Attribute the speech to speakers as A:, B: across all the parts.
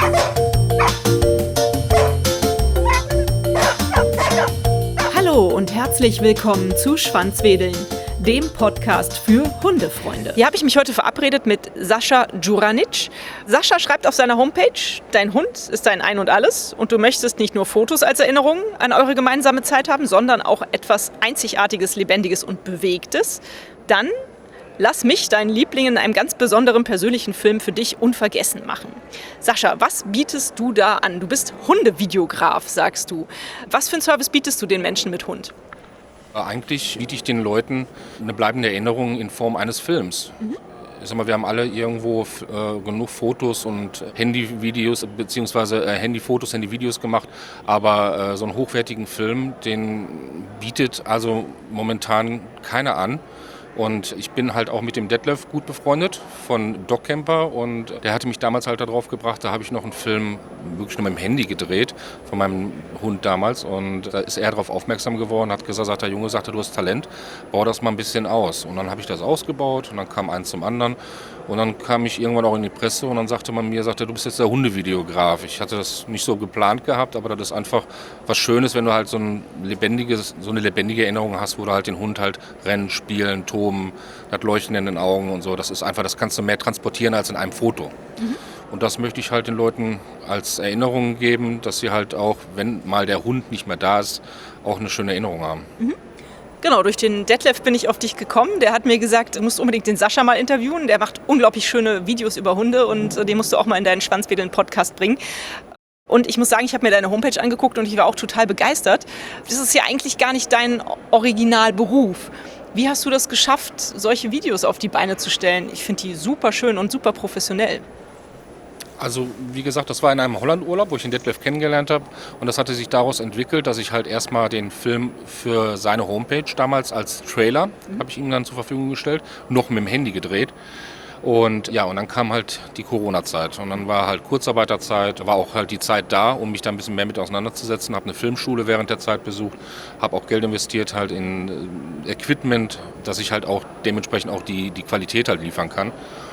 A: Hallo und herzlich willkommen zu Schwanzwedeln, dem Podcast für Hundefreunde. Hier habe ich mich heute verabredet mit Sascha Djuranic. Sascha schreibt auf seiner Homepage, dein Hund ist dein Ein und Alles und du möchtest nicht nur Fotos als Erinnerung an eure gemeinsame Zeit haben, sondern auch etwas Einzigartiges, Lebendiges und Bewegtes. Dann lass mich, deinen Liebling, in einem ganz besonderen persönlichen Film für dich unvergessen machen. Sascha, was bietest du da an? Du bist Hundevideograf, sagst du. Was für einen Service bietest du den Menschen mit Hund?
B: Eigentlich biete ich den Leuten eine bleibende Erinnerung in Form eines Films. Ich sag mal, wir haben alle irgendwo genug Fotos und Handyvideos bzw. Handyfotos, Handyvideos gemacht, aber so einen hochwertigen Film, den bietet also momentan keiner an. Und ich bin halt auch mit dem Detlef gut befreundet von Dog Camper und der hatte mich damals halt darauf gebracht, da habe ich noch einen Film wirklich nur mit dem Handy gedreht von meinem Hund damals und da ist er darauf aufmerksam geworden, hat gesagt, sagt der Junge, sagte, du hast Talent, bau das mal ein bisschen aus. Und dann habe ich das ausgebaut und dann kam eins zum anderen und dann kam ich irgendwann auch in die Presse und dann sagte man mir, du bist jetzt der Hundevideograf. Ich hatte das nicht so geplant gehabt, aber das ist einfach was Schönes, wenn du halt so eine lebendige Erinnerung hast, wo du halt den Hund halt rennen, spielen, toben, das Leuchten in den Augen und so. Das ist einfach, das kannst du mehr transportieren als in einem Foto. Und das möchte ich halt den Leuten als Erinnerung geben, dass sie halt auch, wenn mal der Hund nicht mehr da ist, auch eine schöne Erinnerung haben.
A: Genau, durch den Detlef bin ich auf dich gekommen. Der hat mir gesagt, du musst unbedingt den Sascha mal interviewen. Der macht unglaublich schöne Videos über Hunde und den musst du auch mal in deinen Schwanzwedeln-Podcast bringen. Und ich muss sagen, ich habe mir deine Homepage angeguckt und ich war auch total begeistert. Das ist ja eigentlich gar nicht dein Originalberuf. Wie hast du das geschafft, solche Videos auf die Beine zu stellen? Ich finde die super schön und super professionell.
B: Also wie gesagt, das war in einem Hollandurlaub, wo ich den Detlef kennengelernt habe und das hatte sich daraus entwickelt, dass ich halt erstmal den Film für seine Homepage damals als Trailer, habe ich ihm dann zur Verfügung gestellt, noch mit dem Handy gedreht. Und ja, und dann kam halt die Corona-Zeit und dann war halt Kurzarbeiterzeit, war auch halt die Zeit da, um mich da ein bisschen mehr mit auseinanderzusetzen, habe eine Filmschule während der Zeit besucht, habe auch Geld investiert halt in Equipment, dass ich halt auch dementsprechend auch die Qualität halt liefern kann.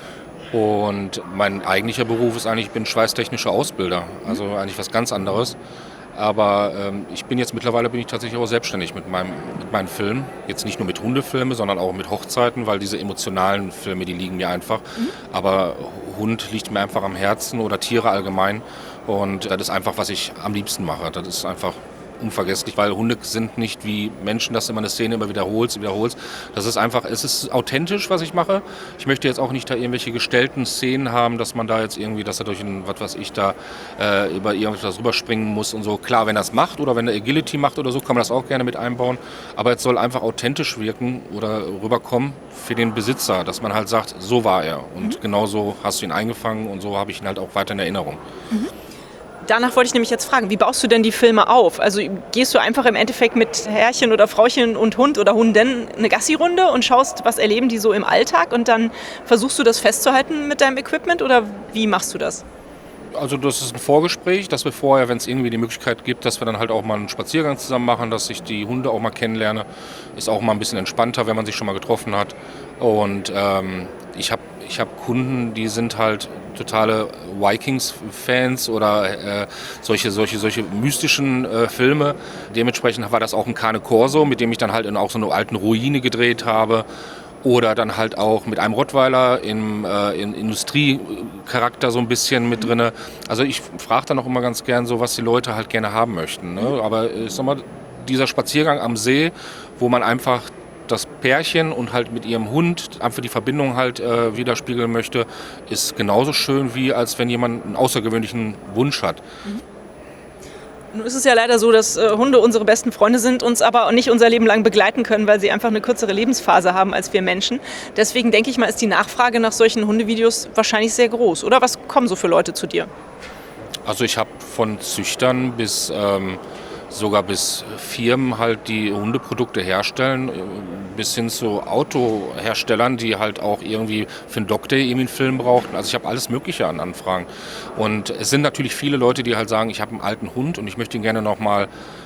B: Und mein eigentlicher Beruf ist eigentlich, ich bin schweißtechnischer Ausbilder, also eigentlich was ganz anderes. Aber mittlerweile bin ich tatsächlich auch selbstständig mit meinen Filmen. Jetzt nicht nur mit Hundefilmen, sondern auch mit Hochzeiten, weil diese emotionalen Filme, die liegen mir einfach. Aber Hund liegt mir einfach am Herzen oder Tiere allgemein. Und das ist einfach, was ich am liebsten mache. Das ist einfach unvergesslich, weil Hunde sind nicht wie Menschen, dass du immer eine Szene immer wiederholst. Das ist einfach, es ist authentisch, was ich mache. Ich möchte jetzt auch nicht da irgendwelche gestellten Szenen haben, dass man da jetzt irgendwie, dass er durch ein, was weiß ich, da über irgendwas rüberspringen muss und so. Klar, wenn er es macht oder wenn er Agility macht oder so, kann man das auch gerne mit einbauen. Aber es soll einfach authentisch wirken oder rüberkommen für den Besitzer, dass man halt sagt, so war er. Und genauso hast du ihn eingefangen und so habe ich ihn halt auch weiter in Erinnerung.
A: Danach wollte ich nämlich jetzt fragen, wie baust du denn die Filme auf? Also gehst du einfach im Endeffekt mit Herrchen oder Frauchen und Hund oder Hunden eine Gassi-Runde und schaust, was erleben die so im Alltag und dann versuchst du das festzuhalten mit deinem Equipment oder wie machst du das?
B: Also das ist ein Vorgespräch, dass wir vorher, wenn es irgendwie die Möglichkeit gibt, dass wir dann halt auch mal einen Spaziergang zusammen machen, dass ich die Hunde auch mal kennenlerne. Ist auch mal ein bisschen entspannter, wenn man sich schon mal getroffen hat. Und ich hab Kunden, die sind halt totale Vikings-Fans oder solche mystischen Filme. Dementsprechend war das auch ein Cane Corso, mit dem ich dann halt in auch so einer alten Ruine gedreht habe. Oder dann halt auch mit einem Rottweiler in Industriecharakter so ein bisschen mit drin. Also ich frage dann auch immer ganz gern so, was die Leute halt gerne haben möchten. Ne? Aber ich sag mal, dieser Spaziergang am See, wo man einfach das Pärchen und halt mit ihrem Hund einfach die Verbindung halt widerspiegeln möchte, ist genauso schön, wie als wenn jemand einen außergewöhnlichen Wunsch hat.
A: Nun ist es ja leider so, dass Hunde unsere besten Freunde sind, uns aber nicht unser Leben lang begleiten können, weil sie einfach eine kürzere Lebensphase haben als wir Menschen. Deswegen denke ich mal, ist die Nachfrage nach solchen Hundevideos wahrscheinlich sehr groß. Oder was kommen so für Leute zu dir?
B: Also ich habe von Züchtern sogar bis Firmen halt, die Hundeprodukte herstellen, bis hin zu Autoherstellern, die halt auch irgendwie für einen Dog Day irgendwie einen Film brauchten. Also ich habe alles Mögliche an Anfragen. Und es sind natürlich viele Leute, die halt sagen, ich habe einen alten Hund und ich möchte ihn gerne nochmal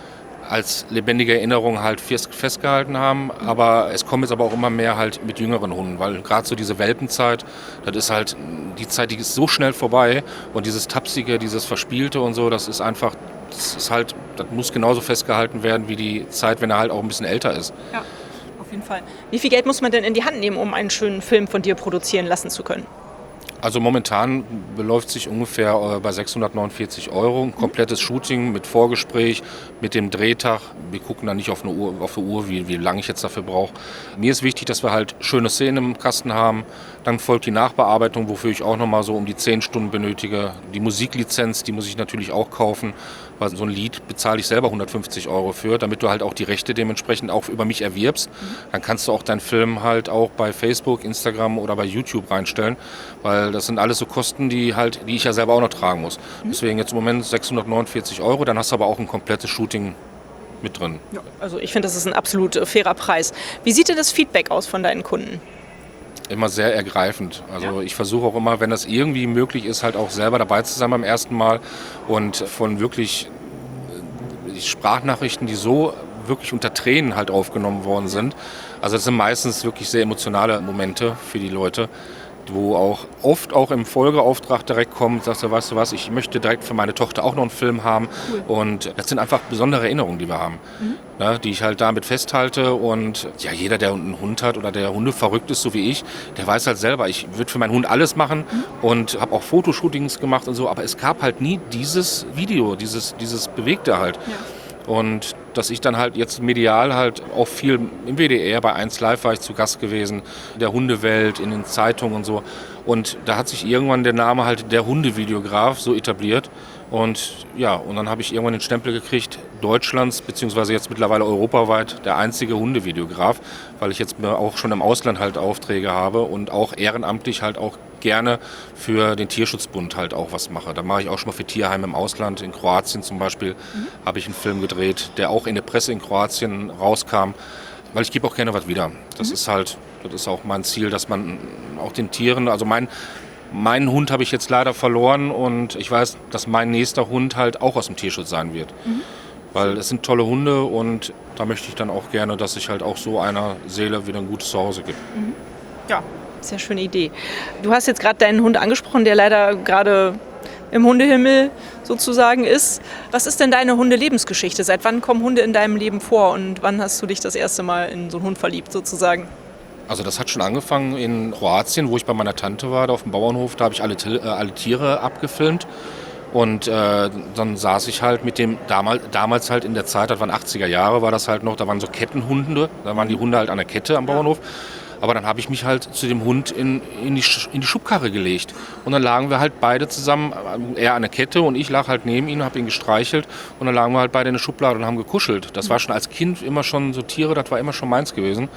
B: als lebendige Erinnerung halt festgehalten haben. Aber es kommen jetzt aber auch immer mehr halt mit jüngeren Hunden, weil gerade so diese Welpenzeit, das ist halt die Zeit, die ist so schnell vorbei und dieses Tapsige, dieses Verspielte und so, das ist einfach, das muss genauso festgehalten werden wie die Zeit, wenn er halt auch ein bisschen älter ist.
A: Ja, auf jeden Fall. Wie viel Geld muss man denn in die Hand nehmen, um einen schönen Film von dir produzieren lassen zu können?
B: Also momentan beläuft sich ungefähr bei 649 €. Ein komplettes Shooting mit Vorgespräch, mit dem Drehtag. Wir gucken da nicht auf eine Uhr, wie lange ich jetzt dafür brauche. Mir ist wichtig, dass wir halt schöne Szenen im Kasten haben. Dann folgt die Nachbearbeitung, wofür ich auch nochmal so um die 10 Stunden benötige. Die Musiklizenz, die muss ich natürlich auch kaufen, weil so ein Lied bezahle ich selber 150 € für, damit du halt auch die Rechte dementsprechend auch über mich erwirbst. Dann kannst du auch deinen Film halt auch bei Facebook, Instagram oder bei YouTube reinstellen, weil das sind alles so Kosten, die ich ja selber auch noch tragen muss. Deswegen jetzt im Moment 649 €, dann hast du aber auch ein komplettes Shooting mit drin.
A: Ja, also ich finde, das ist ein absolut fairer Preis. Wie sieht denn das Feedback aus von deinen Kunden?
B: Immer sehr ergreifend. Also ich versuche auch immer, wenn das irgendwie möglich ist, halt auch selber dabei zu sein beim ersten Mal und von wirklich Sprachnachrichten, die so wirklich unter Tränen halt aufgenommen worden sind. Also das sind meistens wirklich sehr emotionale Momente für die Leute, wo auch oft auch im Folgeauftrag direkt kommt, sagst du, weißt du was, ich möchte direkt für meine Tochter auch noch einen Film haben. Cool. Und das sind einfach besondere Erinnerungen, die wir haben, ne, die ich halt damit festhalte. Und ja, jeder, der einen Hund hat oder der Hunde verrückt ist, so wie ich, der weiß halt selber, ich würde für meinen Hund alles machen und habe auch Fotoshootings gemacht und so, aber es gab halt nie dieses Video, dieses Bewegte halt. Ja. Und dass ich dann halt jetzt medial halt auch viel im WDR, bei 1 Live war ich zu Gast gewesen, in der Hundewelt, in den Zeitungen und so. Und da hat sich irgendwann der Name halt der Hundevideograf so etabliert. Und ja, und dann habe ich irgendwann den Stempel gekriegt, Deutschlands, beziehungsweise jetzt mittlerweile europaweit der einzige Hundevideograf, weil ich jetzt auch schon im Ausland halt Aufträge habe und auch ehrenamtlich halt auch gerne für den Tierschutzbund halt auch was mache. Da mache ich auch schon mal für Tierheime im Ausland, in Kroatien zum Beispiel, habe ich einen Film gedreht, der auch in der Presse in Kroatien rauskam, weil ich gebe auch gerne was wieder. Das ist auch mein Ziel, dass man auch den Tieren, also meinen Hund habe ich jetzt leider verloren und ich weiß, dass mein nächster Hund halt auch aus dem Tierschutz sein wird. Weil es sind tolle Hunde und da möchte ich dann auch gerne, dass sich halt auch so einer Seele wieder ein gutes Zuhause gibt.
A: Ja, sehr schöne Idee. Du hast jetzt gerade deinen Hund angesprochen, der leider gerade im Hundehimmel sozusagen ist. Was ist denn deine Hundelebensgeschichte? Seit wann kommen Hunde in deinem Leben vor und wann hast du dich das erste Mal in so einen Hund verliebt sozusagen?
B: Also das hat schon angefangen in Kroatien, wo ich bei meiner Tante war, da auf dem Bauernhof. Da habe ich alle Tiere abgefilmt. Und dann saß ich halt mit dem, damals halt in der Zeit, das waren 80er Jahre, war das halt noch, da waren so Kettenhunde, da waren die Hunde halt an der Kette am Bauernhof. Aber dann habe ich mich halt zu dem Hund in die Schubkarre gelegt. Und dann lagen wir halt beide zusammen, er an der Kette und ich lag halt neben ihm, habe ihn gestreichelt. Und dann lagen wir halt beide in der Schublade und haben gekuschelt. Das war schon als Kind immer schon so Tiere, das war immer schon meins gewesen.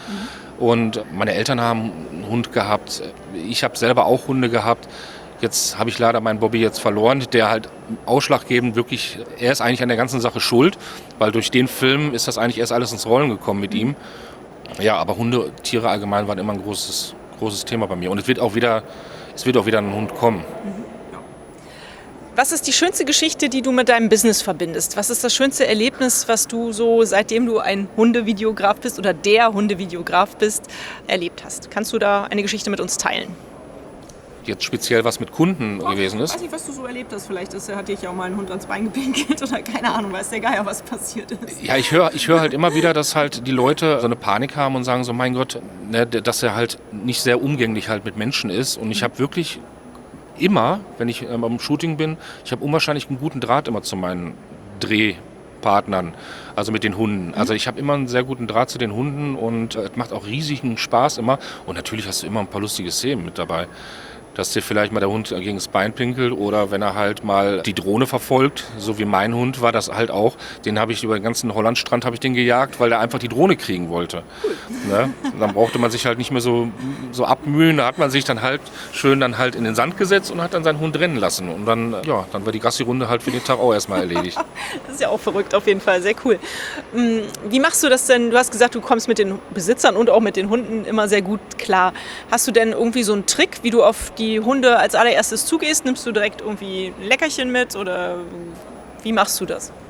B: Und meine Eltern haben einen Hund gehabt, ich habe selber auch Hunde gehabt. Jetzt habe ich leider meinen Bobby jetzt verloren, der halt ausschlaggebend wirklich, er ist eigentlich an der ganzen Sache schuld, weil durch den Film ist das eigentlich erst alles ins Rollen gekommen mit ihm. Ja, aber Hunde, Tiere allgemein waren immer ein großes Thema bei mir. Und es wird auch wieder ein Hund kommen.
A: Was ist die schönste Geschichte, die du mit deinem Business verbindest? Was ist das schönste Erlebnis, was du so, seitdem du ein Hundevideograf bist oder der Hundevideograf bist, erlebt hast? Kannst du da eine Geschichte mit uns teilen?
B: Jetzt speziell was mit Kunden gewesen ist.
A: Ich weiß nicht, was du so erlebt hast. Vielleicht hat dich ja auch mal ein Hund ans Bein gepinkelt oder keine Ahnung, weiß der Geier, was passiert ist.
B: Ja, ich höre halt immer wieder, dass halt die Leute so eine Panik haben und sagen so, mein Gott, ne, dass er halt nicht sehr umgänglich halt mit Menschen ist. Und ich habe wirklich immer, wenn ich am Shooting bin, ich habe unwahrscheinlich einen guten Draht immer zu meinen Drehpartnern, also mit den Hunden. Also ich habe immer einen sehr guten Draht zu den Hunden und es macht auch riesigen Spaß immer. Und natürlich hast du immer ein paar lustige Szenen mit dabei. Dass dir vielleicht mal der Hund gegen das Bein pinkelt oder wenn er halt mal die Drohne verfolgt, so wie mein Hund war das halt auch. Den habe ich über den ganzen Hollandstrand gejagt, weil er einfach die Drohne kriegen wollte. Ne? Dann brauchte man sich halt nicht mehr so abmühen. Da hat man sich dann halt schön dann halt in den Sand gesetzt und hat dann seinen Hund rennen lassen. Und dann war die Gassi-Runde halt für den Tag auch erstmal erledigt.
A: Das ist ja auch verrückt auf jeden Fall, sehr cool. Wie machst du das denn? Du hast gesagt, du kommst mit den Besitzern und auch mit den Hunden immer sehr gut klar. Hast du denn irgendwie so einen Trick, wie du auf die Hunde als allererstes zugehst? Nimmst du direkt irgendwie ein Leckerchen mit oder wie machst du das?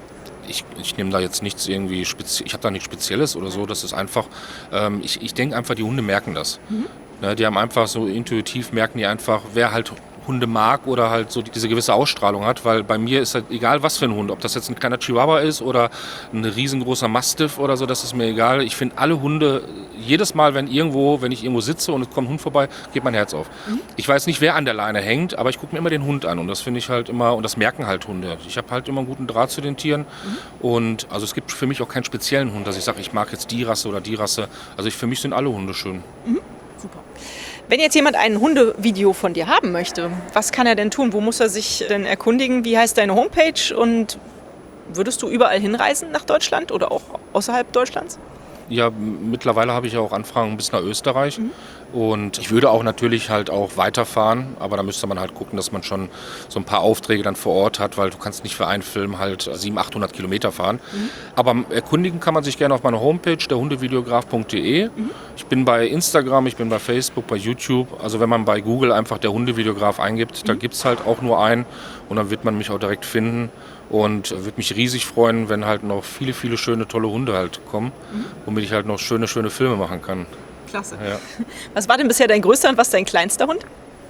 B: ich nehme da jetzt nichts irgendwie ich habe da nichts Spezielles oder so. Das ist einfach, ich denke einfach, die Hunde merken das. Ne, die haben einfach so intuitiv, merken die einfach, wer halt Hunde mag oder halt so diese gewisse Ausstrahlung hat, weil bei mir ist halt egal, was für ein Hund, ob das jetzt ein kleiner Chihuahua ist oder ein riesengroßer Mastiff oder so, das ist mir egal. Ich finde alle Hunde, jedes Mal, wenn ich irgendwo sitze und es kommt ein Hund vorbei, geht mein Herz auf. Ich weiß nicht, wer an der Leine hängt, aber ich gucke mir immer den Hund an und das finde ich halt immer, und das merken halt Hunde. Ich habe halt immer einen guten Draht zu den Tieren und also es gibt für mich auch keinen speziellen Hund, dass ich sage, ich mag jetzt die Rasse oder die Rasse. Also für mich sind alle Hunde schön.
A: Super. Wenn jetzt jemand ein Hundevideo von dir haben möchte, was kann er denn tun? Wo muss er sich denn erkundigen? Wie heißt deine Homepage? Und würdest du überall hinreisen nach Deutschland oder auch außerhalb Deutschlands?
B: Ja, mittlerweile habe ich ja auch Anfragen bis nach Österreich. Und ich würde auch natürlich halt auch weiterfahren, aber da müsste man halt gucken, dass man schon so ein paar Aufträge dann vor Ort hat, weil du kannst nicht für einen Film halt 700, 800 Kilometer fahren. Aber erkundigen kann man sich gerne auf meiner Homepage, derhundevideograf.de. Ich bin bei Instagram, ich bin bei Facebook, bei YouTube. Also wenn man bei Google einfach der Hundevideograf eingibt, da gibt es halt auch nur einen und dann wird man mich auch direkt finden. Und würde mich riesig freuen, wenn halt noch viele, viele schöne, tolle Hunde halt kommen, womit ich halt noch schöne, schöne Filme machen kann.
A: Klasse.
B: Ja.
A: Was war denn bisher dein größter und was dein kleinster Hund?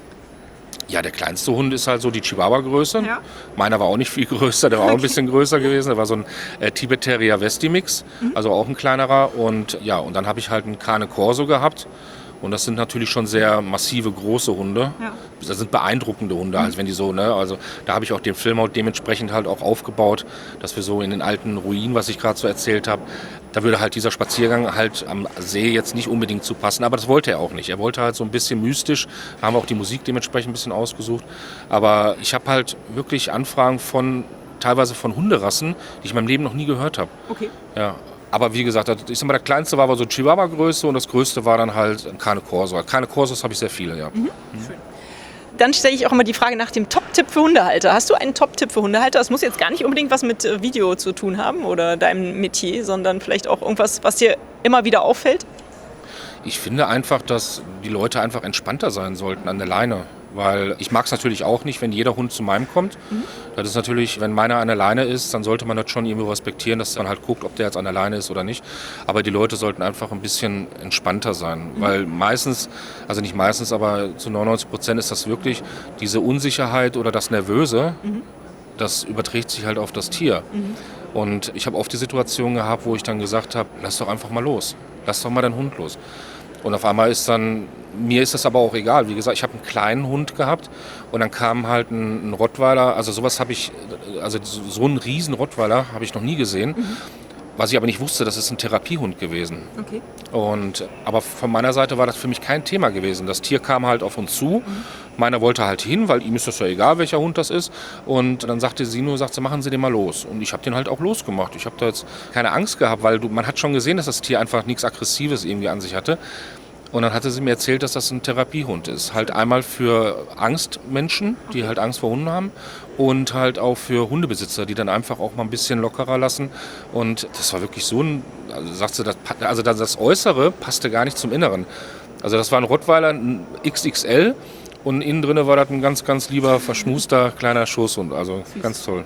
B: Ja, der kleinste Hund ist halt so die Chihuahua-Größe.
A: Ja.
B: Meiner war auch nicht viel größer, der war auch ein bisschen größer gewesen. Der war so ein Tibet Terrier Westie-Mix, also auch ein kleinerer. Und ja, und dann habe ich halt einen Cane Corso gehabt. Und das sind natürlich schon sehr massive, große Hunde. Ja. Das sind beeindruckende Hunde, also wenn die so, ne, also da habe ich auch den Film auch dementsprechend halt auch aufgebaut, dass wir so in den alten Ruinen, was ich gerade so erzählt habe, da würde halt dieser Spaziergang halt am See jetzt nicht unbedingt zu passen, aber das wollte er auch nicht. Er wollte halt so ein bisschen mystisch, haben auch die Musik dementsprechend ein bisschen ausgesucht, aber ich habe halt wirklich Anfragen teilweise von Hunderassen, die ich in meinem Leben noch nie gehört habe.
A: Okay.
B: Ja. Aber wie gesagt, ich sag mal, der kleinste war so Chihuahua-Größe und das größte war dann halt ein Cane Corso. Cane Corsos habe ich sehr viele, ja.
A: Schön. Dann stelle ich auch immer die Frage nach dem Top-Tipp für Hundehalter. Hast du einen Top-Tipp für Hundehalter? Das muss jetzt gar nicht unbedingt was mit Video zu tun haben oder deinem Metier, sondern vielleicht auch irgendwas, was dir immer wieder auffällt?
B: Ich finde einfach, dass die Leute einfach entspannter sein sollten an der Leine. Weil ich mag es natürlich auch nicht, wenn jeder Hund zu meinem kommt. Das ist natürlich, wenn meiner an der Leine ist, dann sollte man das schon irgendwie respektieren, dass man halt guckt, ob der jetzt an der Leine ist oder nicht. Aber die Leute sollten einfach ein bisschen entspannter sein. Weil meistens, also nicht meistens, aber zu 99% ist das wirklich diese Unsicherheit oder das Nervöse, das überträgt sich halt auf das Tier. Und ich habe oft die Situation gehabt, wo ich dann gesagt habe, lass doch einfach mal los. Lass doch mal deinen Hund los. Und auf einmal mir ist das aber auch egal. Wie gesagt, ich habe einen kleinen Hund gehabt und dann kam halt ein Rottweiler. Also sowas habe ich, also so einen riesen Rottweiler habe ich noch nie gesehen. Was ich aber nicht wusste, das ist ein Therapiehund gewesen. Okay. Aber von meiner Seite war das für mich kein Thema gewesen. Das Tier kam halt auf uns zu. Meiner wollte halt hin, weil ihm ist das ja egal, welcher Hund das ist. Und dann sagte sie, machen Sie den mal los. Und ich habe den halt auch losgemacht. Ich habe da jetzt keine Angst gehabt, weil man hat schon gesehen, dass das Tier einfach nichts Aggressives irgendwie an sich hatte. Und dann hatte sie mir erzählt, dass das ein Therapiehund ist. Halt einmal für Angstmenschen, die halt Angst vor Hunden haben. Und halt auch für Hundebesitzer, die dann einfach auch mal ein bisschen lockerer lassen. Und das war wirklich so das Äußere passte gar nicht zum Inneren. Also das war ein Rottweiler, ein XXL. Und innen drin war das ein ganz, ganz lieber, verschmuster kleiner Schoßhund. Also ganz toll.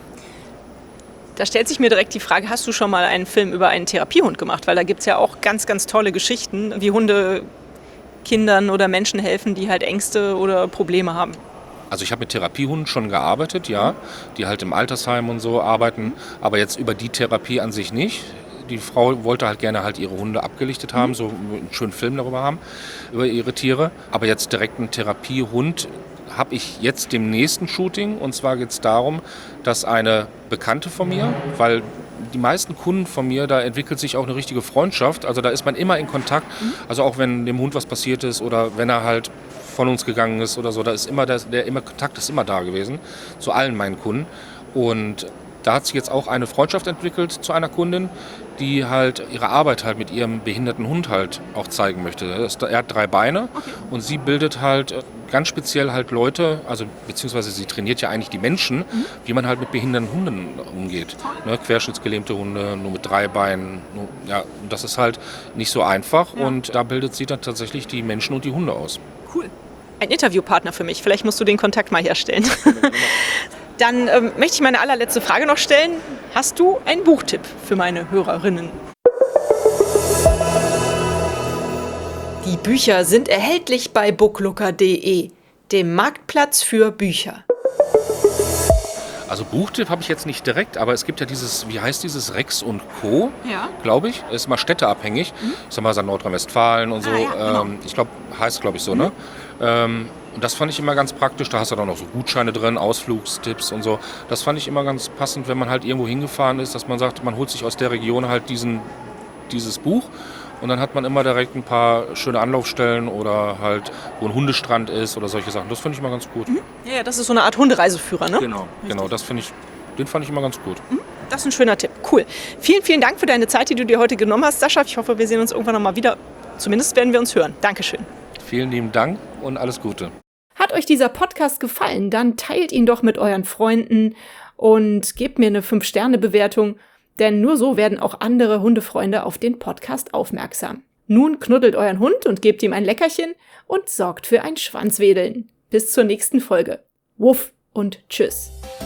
A: Da stellt sich mir direkt die Frage, hast du schon mal einen Film über einen Therapiehund gemacht? Weil da gibt es ja auch ganz, ganz tolle Geschichten, wie Hunde Kindern oder Menschen helfen, die halt Ängste oder Probleme haben.
B: Also ich habe mit Therapiehunden schon gearbeitet, ja, die halt im Altersheim und so arbeiten, aber jetzt über die Therapie an sich nicht. Die Frau wollte halt gerne halt ihre Hunde abgelichtet haben, so einen schönen Film darüber haben, über ihre Tiere. Aber jetzt direkt einen Therapiehund habe ich jetzt dem nächsten Shooting. Und zwar geht es darum, dass eine Bekannte von mir, weil die meisten Kunden von mir, da entwickelt sich auch eine richtige Freundschaft. Also da ist man immer in Kontakt. Also auch wenn dem Hund was passiert ist oder wenn er halt von uns gegangen ist oder so, da ist immer Kontakt ist immer da gewesen zu allen meinen Kunden. Und da hat sich jetzt auch eine Freundschaft entwickelt zu einer Kundin, die halt ihre Arbeit halt mit ihrem behinderten Hund halt auch zeigen möchte. Er hat 3 Beine und sie bildet halt ganz speziell halt Leute, also beziehungsweise sie trainiert ja eigentlich die Menschen, wie man halt mit behinderten Hunden umgeht. Ne, querschnittsgelähmte Hunde, nur mit 3 Beinen. Ja, das ist halt nicht so einfach und da bildet sie dann tatsächlich die Menschen und die Hunde aus.
A: Cool. Ein Interviewpartner für mich. Vielleicht musst du den Kontakt mal herstellen. Dann möchte ich meine allerletzte Frage noch stellen. Hast du einen Buchtipp für meine Hörerinnen? Die Bücher sind erhältlich bei booklooker.de, dem Marktplatz für Bücher.
B: Also Buchtipp habe ich jetzt nicht direkt, aber es gibt ja dieses, wie heißt dieses, Rex und Co.,
A: Ja.
B: glaube ich. Ist mal städteabhängig. Ich sag mal, so Nordrhein-Westfalen und so.
A: Ja, genau.
B: Ich glaube, heißt glaube ich so, ne? Und das fand ich immer ganz praktisch. Da hast du dann auch so Gutscheine drin, Ausflugstipps und so. Das fand ich immer ganz passend, wenn man halt irgendwo hingefahren ist, dass man sagt, man holt sich aus der Region halt dieses Buch. Und dann hat man immer direkt ein paar schöne Anlaufstellen oder halt, wo ein Hundestrand ist oder solche Sachen. Das finde ich immer ganz gut.
A: Ja, das ist so eine Art Hundereiseführer, ne?
B: Genau, den fand ich immer ganz gut.
A: Das ist ein schöner Tipp. Cool. Vielen, vielen Dank für deine Zeit, die du dir heute genommen hast, Sascha. Ich hoffe, wir sehen uns irgendwann noch mal wieder. Zumindest werden wir uns hören. Dankeschön.
B: Vielen lieben Dank und alles Gute.
A: Hat euch dieser Podcast gefallen, dann teilt ihn doch mit euren Freunden und gebt mir eine 5-Sterne-Bewertung, denn nur so werden auch andere Hundefreunde auf den Podcast aufmerksam. Nun knuddelt euren Hund und gebt ihm ein Leckerchen und sorgt für ein Schwanzwedeln. Bis zur nächsten Folge. Wuff und tschüss.